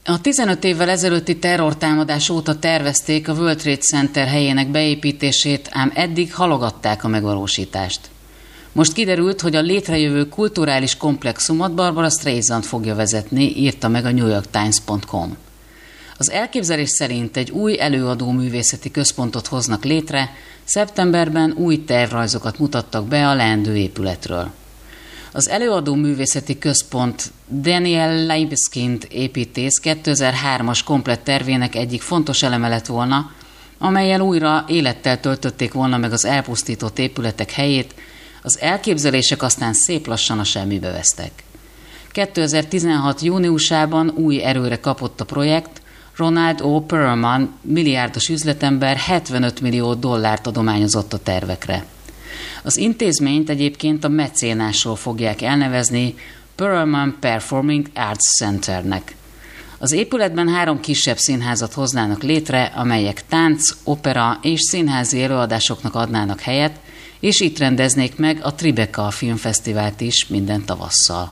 A 15 évvel ezelőtti terrortámadás óta tervezték a World Trade Center helyének beépítését, ám eddig halogatták a megvalósítást. Most kiderült, hogy a létrejövő kulturális komplexumot Barbara Streisand fogja vezetni, írta meg a NewYorkTimes.com. Az elképzelés szerint egy új előadó művészeti központot hoznak létre, szeptemberben új tervrajzokat mutattak be a leendő épületről. Az előadó művészeti központ Daniel Libeskind építész 2003-as komplett tervének egyik fontos eleme lett volna, amellyel újra élettel töltötték volna meg az elpusztított épületek helyét, az elképzelések aztán szép lassan a semmibe vesztek. 2016. júniusában új erőre kapott a projekt, Ronald O. Perelman milliárdos üzletember $75 millió adományozott a tervekre. Az intézményt egyébként a mecénásról fogják elnevezni Perelman Performing Arts Centernek. Az épületben 3 kisebb színházat hoznának létre, amelyek tánc, opera és színházi előadásoknak adnának helyet, és itt rendeznék meg a Tribeca filmfesztivált is minden tavasszal.